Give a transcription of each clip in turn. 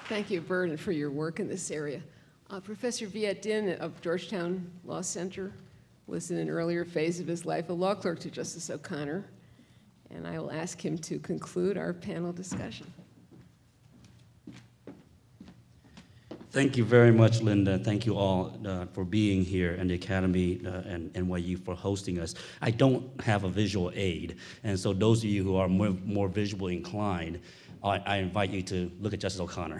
Thank you, Bert, for your work in this area. Professor Viet Din of Georgetown Law Center was in an earlier phase of his life a law clerk to Justice O'Connor, and I will ask him to conclude our panel discussion. Thank you very much, Linda. Thank you all for being here, and the Academy and NYU for hosting us. I don't have a visual aid, and so those of you who are more visually inclined, I invite you to look at Justice O'Connor.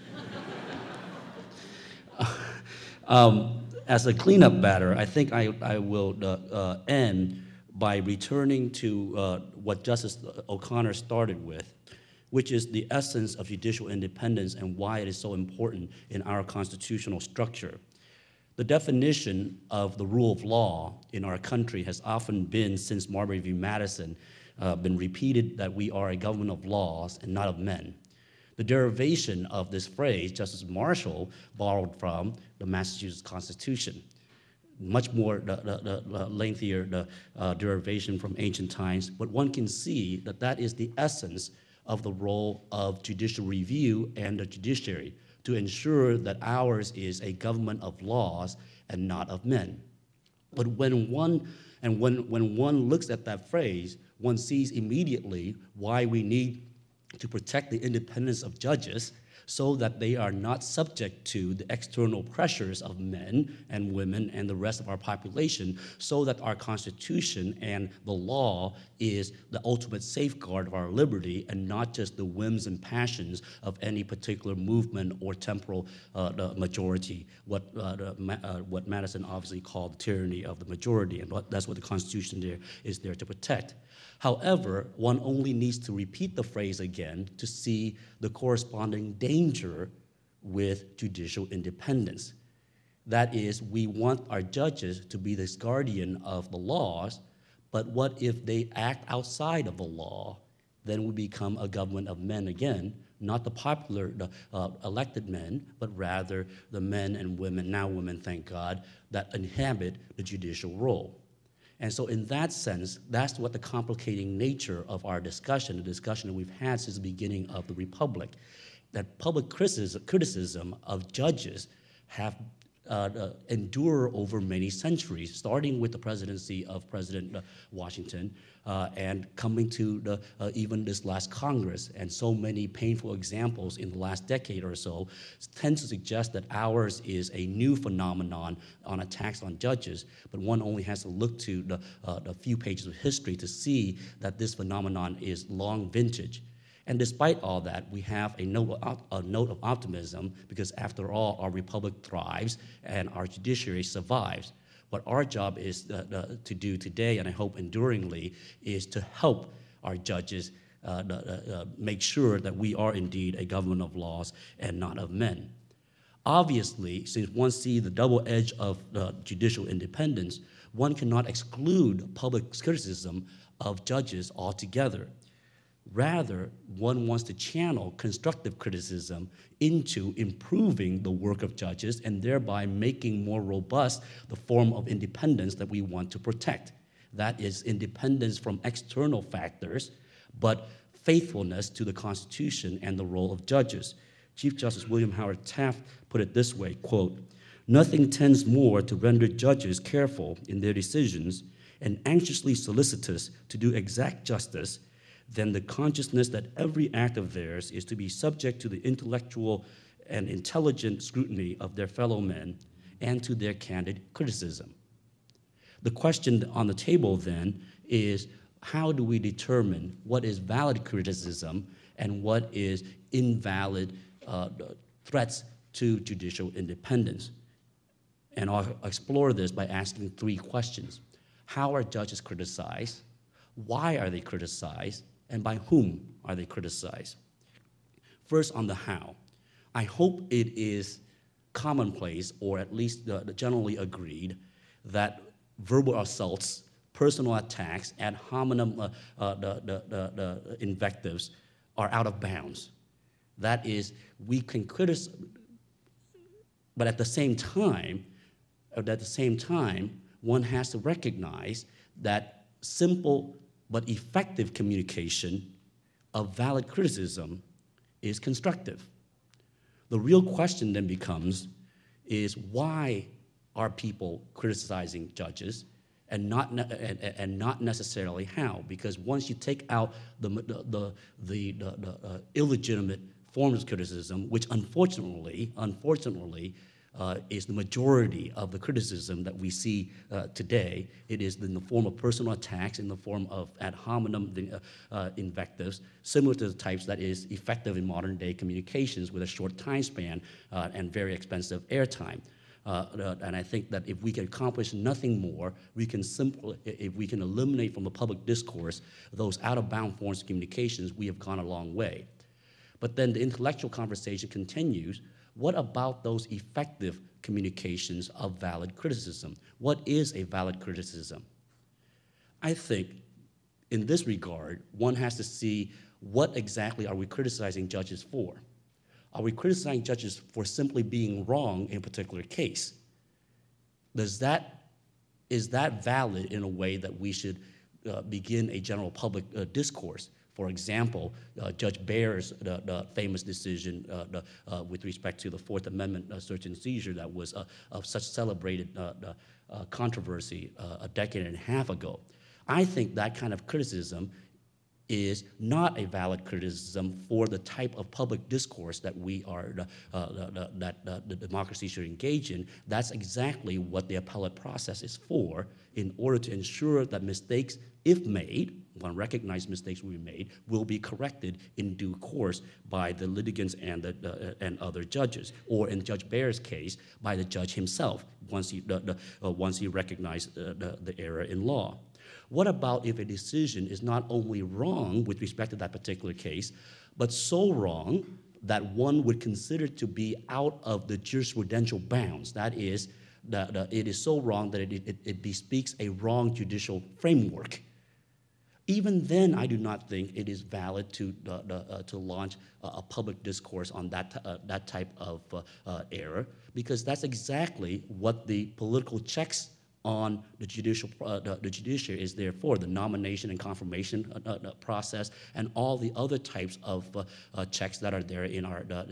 As a cleanup matter, I think I will end by returning to what Justice O'Connor started with, which is the essence of judicial independence and why it is so important in our constitutional structure. The definition of the rule of law in our country has often been, since Marbury v. Madison, been repeated that we are a government of laws and not of men. The derivation of this phrase, Justice Marshall borrowed from the Massachusetts Constitution. Much more lengthier derivation from ancient times, but one can see that that is the essence of the role of judicial review and the judiciary, to ensure that ours is a government of laws and not of men. But when one looks at that phrase, one sees immediately why we need to protect the independence of judges so that they are not subject to the external pressures of men and women and the rest of our population, so that our Constitution and the law is the ultimate safeguard of our liberty and not just the whims and passions of any particular movement or temporal majority, what Madison obviously called the tyranny of the majority, and that's what the Constitution is there to protect. However, one only needs to repeat the phrase again to see the corresponding danger with judicial independence. That is, we want our judges to be this guardian of the laws, but what if they act outside of the law? Then we become a government of men again, not the popular elected men, but rather the men and women, now women, thank God, that inhabit the judicial role. And so in that sense, that's what the complicating nature of our discussion, the discussion that we've had since the beginning of the Republic, that public criticism of judges have endure over many centuries, starting with the presidency of President Washington and coming to even this last Congress, and so many painful examples in the last decade or so tend to suggest that ours is a new phenomenon on attacks on judges, but one only has to look to the few pages of history to see that this phenomenon is long vintage. And despite all that, we have a note of optimism, because after all, our republic thrives and our judiciary survives. What our job is to do today, and I hope enduringly, is to help our judges make sure that we are indeed a government of laws and not of men. Obviously, since one sees the double edge of judicial independence, one cannot exclude public criticism of judges altogether. Rather, one wants to channel constructive criticism into improving the work of judges and thereby making more robust the form of independence that we want to protect. That is independence from external factors, but faithfulness to the Constitution and the role of judges. Chief Justice William Howard Taft put it this way, quote, "Nothing tends more to render judges careful in their decisions and anxiously solicitous to do exact justice than the consciousness that every act of theirs is to be subject to the intellectual and intelligent scrutiny of their fellow men and to their candid criticism." The question on the table then is, how do we determine what is valid criticism and what is invalid threats to judicial independence? And I'll explore this by asking three questions. How are judges criticized? Why are they criticized? And by whom are they criticized? First, on the how. I hope it is commonplace, or at least generally agreed, that verbal assaults, personal attacks, ad hominem invectives are out of bounds. That is, we can criticize, but at the same time, one has to recognize that simple but effective communication of valid criticism is constructive. The real question then becomes is why are people criticizing judges and not necessarily how? Because once you take out the illegitimate forms of criticism, which unfortunately is the majority of the criticism that we see today. It is in the form of personal attacks, in the form of ad hominem invectives, similar to the types that is effective in modern day communications with a short time span and very expensive airtime. And I think that if we can accomplish nothing more, if we can eliminate from the public discourse those out-of-bound forms of communications, we have gone a long way. But then the intellectual conversation continues. What about those effective communications of valid criticism? What is a valid criticism? I think in this regard, one has to see what exactly are we criticizing judges for? Are we criticizing judges for simply being wrong in a particular case? Is that valid in a way that we should begin a general public discourse? For example, Judge Baer's the famous decision with respect to the Fourth Amendment search and seizure that was of such celebrated controversy a decade and a half ago. I think that kind of criticism is not a valid criticism for the type of public discourse that the democracy should engage in. That's exactly what the appellate process is for, in order to ensure that mistakes, if made, when recognized mistakes will be made, will be corrected in due course by the litigants and other judges, or in Judge Baer's case, by the judge himself, once he recognized the error in law. What about if a decision is not only wrong with respect to that particular case, but so wrong that one would consider to be out of the jurisprudential bounds? That is, it is so wrong that it bespeaks a wrong judicial framework. Even then, I do not think it is valid to launch a public discourse on that type of error, because that's exactly what the political checks on the judiciary is there for, the nomination and confirmation process, and all the other types of checks that are there in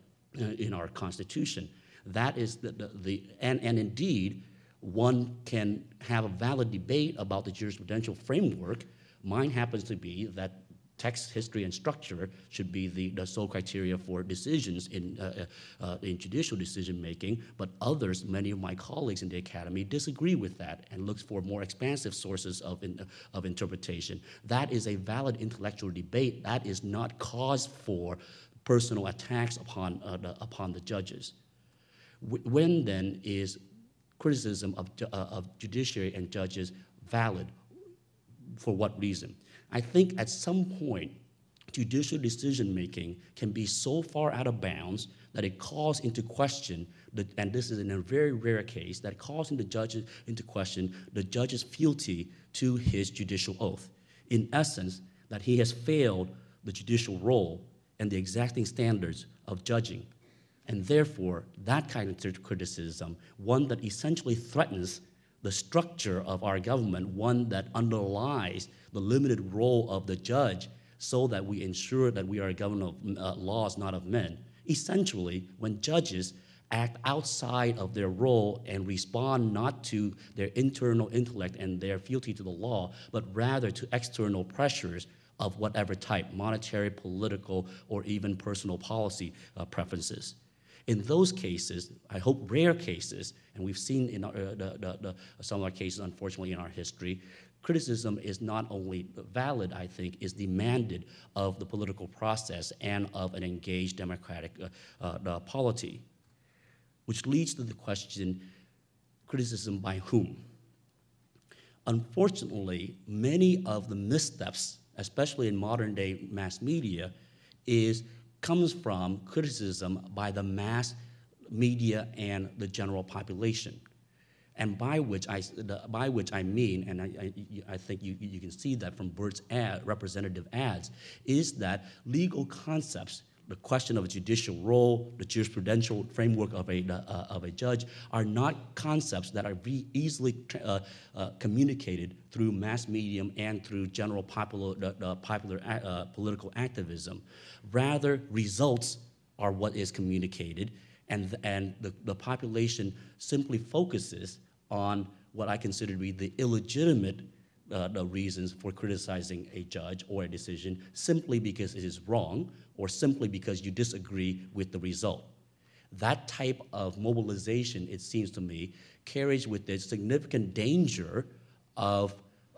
our Constitution. That is and indeed, one can have a valid debate about the jurisprudential framework. Mine happens to be that text, history, and structure should be the sole criteria for decisions in judicial decision-making, but others, many of my colleagues in the academy, disagree with that and look for more expansive sources of interpretation. That is a valid intellectual debate. That is not cause for personal attacks upon the judges. When then is criticism of judiciary and judges valid? For what reason? I think at some point, judicial decision-making can be so far out of bounds that it calls into question, and this is in a very rare case, that it calls into question the judge's fealty to his judicial oath. In essence, that he has failed the judicial role and the exacting standards of judging. And therefore, that kind of criticism, one that essentially threatens the structure of our government, one that underlies the limited role of the judge so that we ensure that we are a government of laws, not of men. Essentially, when judges act outside of their role and respond not to their internal intellect and their fealty to the law, but rather to external pressures of whatever type, monetary, political, or even personal policy preferences. In those cases, I hope rare cases, and we've seen in some of our cases, unfortunately, in our history, criticism is not only valid, I think, is demanded of the political process and of an engaged democratic polity, which leads to the question, criticism by whom? Unfortunately, many of the missteps, especially in modern day mass media, comes from criticism by the mass media and the general population. And by which I mean, and I think you can see that from Bert's representative ads, is that legal concepts, the question of a judicial role, the jurisprudential framework of a judge, are not concepts that are easily communicated through mass medium and through general popular political activism. Rather, results are what is communicated, and the population simply focuses on what I consider to be the illegitimate the reasons for criticizing a judge or a decision simply because it is wrong or simply because you disagree with the result. That type of mobilization, it seems to me, carries with it significant danger of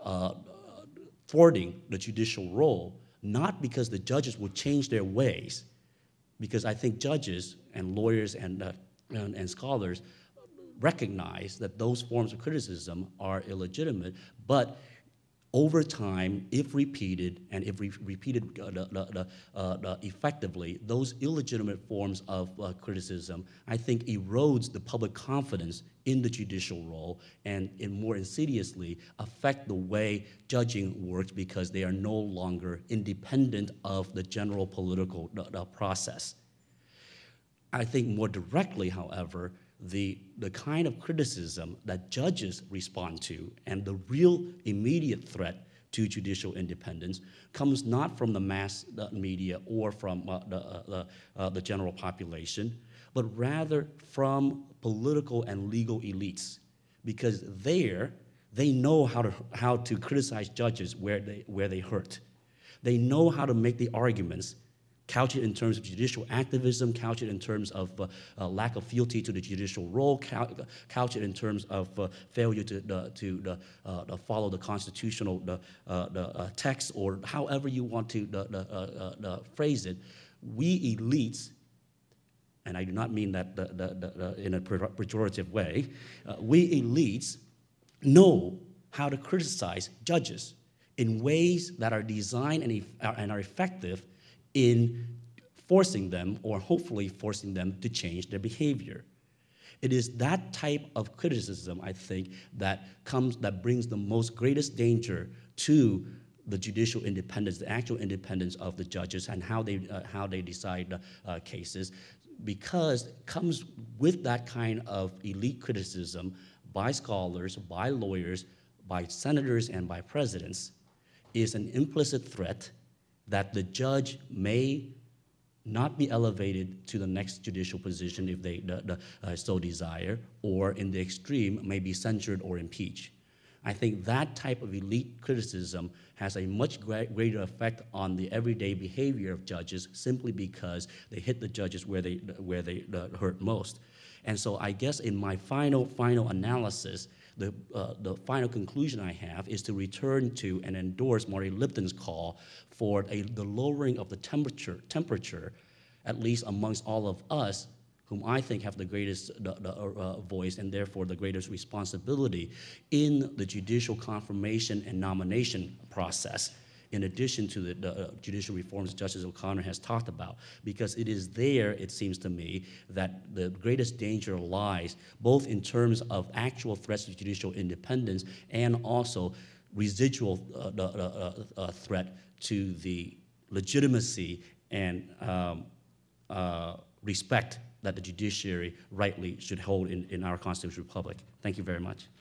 thwarting the judicial role, not because the judges will change their ways, because I think judges and lawyers and scholars recognize that those forms of criticism are illegitimate, but over time, if repeated, and if repeated effectively, those illegitimate forms of criticism, I think, erodes the public confidence in the judicial role and more insidiously affect the way judging works because they are no longer independent of the general political process. I think more directly, however, the kind of criticism that judges respond to and the real immediate threat to judicial independence comes not from the mass media or from the general population, but rather from political and legal elites, because they know how to criticize judges where they hurt. They know how to make the arguments, couch it in terms of judicial activism, couch it in terms of lack of fealty to the judicial role, couch it in terms of failure to follow the constitutional text, or however you want to phrase it. We elites, and I do not mean that in a pejorative way, we elites know how to criticize judges in ways that are designed and are effective in forcing them, or hopefully forcing them, to change their behavior. It is that type of criticism, I think, that brings the most greatest danger to the judicial independence, the actual independence of the judges and how they decide cases, because it comes with that kind of elite criticism by scholars, by lawyers, by senators, and by presidents, is an implicit threat that the judge may not be elevated to the next judicial position if they so desire, or in the extreme may be censured or impeached. I think that type of elite criticism has a much greater effect on the everyday behavior of judges simply because they hit the judges where they hurt most. And so I guess in my final analysis, the final conclusion I have is to return to and endorse Marty Lipton's call for the lowering of the temperature, at least amongst all of us, whom I think have the greatest voice and therefore the greatest responsibility in the judicial confirmation and nomination process, in addition to the judicial reforms Justice O'Connor has talked about, because it is there, it seems to me, that the greatest danger lies, both in terms of actual threats to judicial independence and also residual threat to the legitimacy and respect that the judiciary rightly should hold in our constitutional republic. Thank you very much.